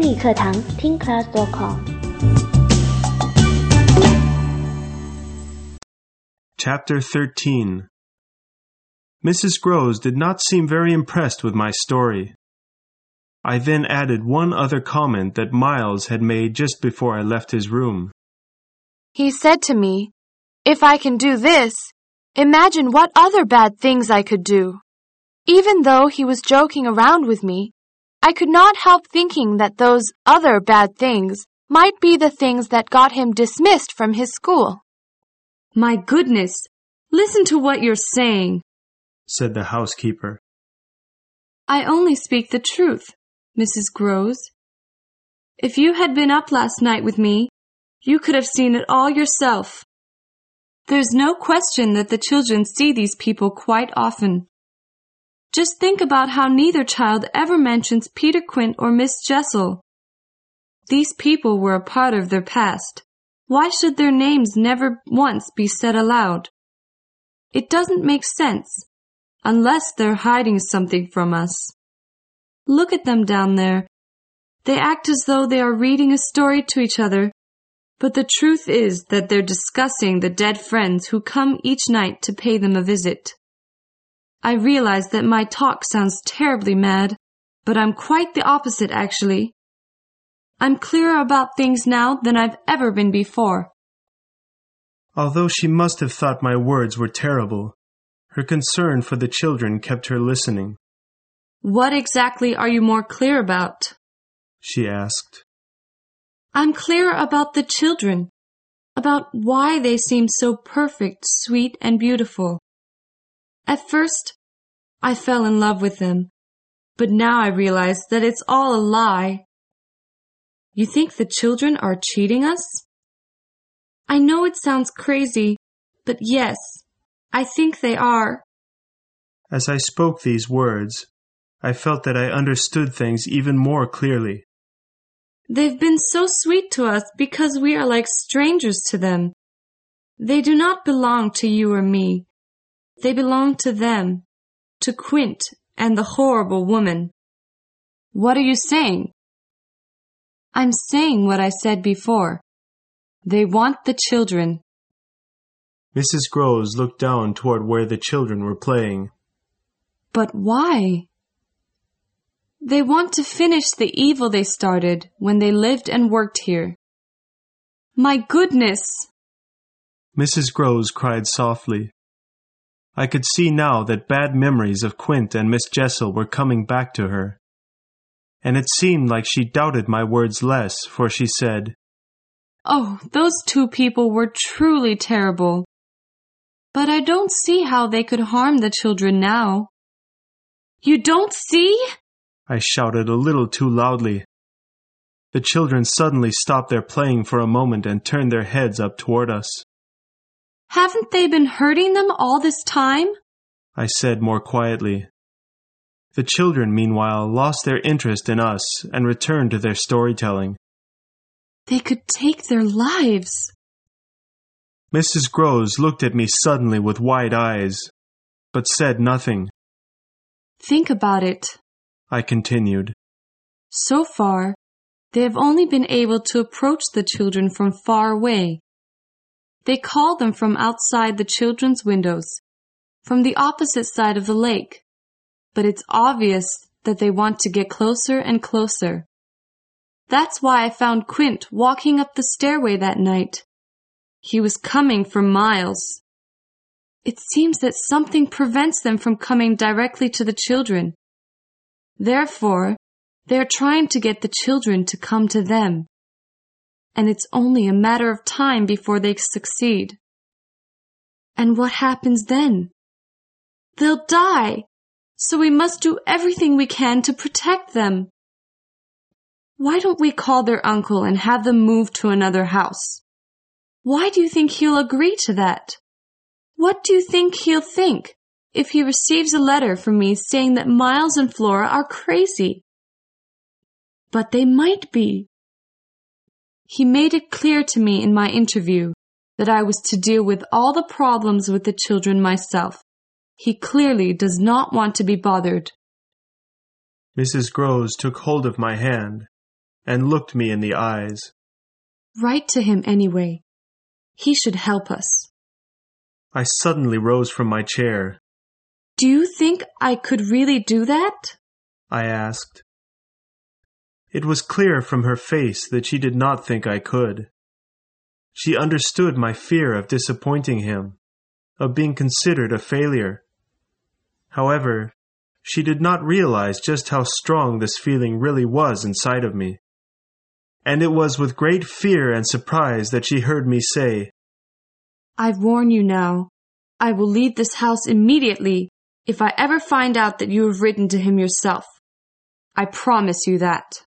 英语课堂听 class.com。 Chapter 13. Mrs. Groves did not seem very impressed with my story. I then added one other comment that Miles had made just before I left his room. He said to me, "If I can do this, imagine what other bad things I could do." Even though he was joking around with me, I could not help thinking that those other bad things might be the things that got him dismissed from his school. "My goodness, listen to what you're saying," said the housekeeper. "I only speak the truth, Mrs. Groves. If you had been up last night with me, you could have seen it all yourself. There's no question that the children see these people quite often. Just think about how neither child ever mentions Peter Quint or Miss Jessel. These people were a part of their past. Why should their names never once be said aloud? It doesn't make sense, unless they're hiding something from us. Look at them down there. They act as though they are reading a story to each other, but the truth is that they're discussing the dead friends who come each night to pay them a visit. I realize that my talk sounds terribly mad, but I'm quite the opposite, actually. I'm clearer about things now than I've ever been before." Although she must have thought my words were terrible, her concern for the children kept her listening. "What exactly are you more clear about?" she asked. "I'm clear about the children, about why they seem so perfect, sweet, and beautiful. At first, I fell in love with them, but now I realize that it's all a lie." "You think the children are cheating us?" "I know it sounds crazy, but yes, I think they are." As I spoke these words, I felt that I understood things even more clearly. "They've been so sweet to us because we are like strangers to them. They do not belong to you or me. They belong to them, to Quint and the horrible woman." "What are you saying?" "I'm saying what I said before. They want the children." Mrs. Groves looked down toward where the children were playing. "But why?" "They want to finish the evil they started when they lived and worked here." "My goodness!" Mrs. Groves cried softly. I could see now that bad memories of Quint and Miss Jessel were coming back to her. And it seemed like she doubted my words less, for she said, "Oh, those two people were truly terrible. But I don't see how they could harm the children now." "You don't see?" I shouted a little too loudly. The children suddenly stopped their playing for a moment and turned their heads up toward us. "Haven't they been hurting them all this time?" I said more quietly. The children, meanwhile, lost their interest in us and returned to their storytelling. "They could take their lives." Mrs. Groves looked at me suddenly with wide eyes, but said nothing. "Think about it," I continued. "So far, they have only been able to approach the children from far away. They call them from outside the children's windows, from the opposite side of the lake, but it's obvious that they want to get closer and closer. That's why I found Quint walking up the stairway that night. He was coming for miles. It seems that something prevents them from coming directly to the children. Therefore, they're trying to get the children to come to them. And it's only a matter of time before they succeed. And what happens then? They'll die, so we must do everything we can to protect them. Why don't we call their uncle and have them move to another house? Why do you think he'll agree to that? What do you think he'll think if he receives a letter from me saying that Miles and Flora are crazy? But they might be. He made it clear to me in my interview that I was to deal with all the problems with the children myself. He clearly does not want to be bothered." Mrs. Groves took hold of my hand, and looked me in the eyes. Write to him anyway. He should help us. I suddenly rose from my chair. Do you think I could really do that? I asked. It was clear from her face that she did not think I could. She understood my fear of disappointing him, of being considered a failure. However, she did not realize just how strong this feeling really was inside of me. And it was with great fear and surprise that she heard me say, I warn you now. I will leave this house immediately if I ever find out that you have written to him yourself. I promise you that.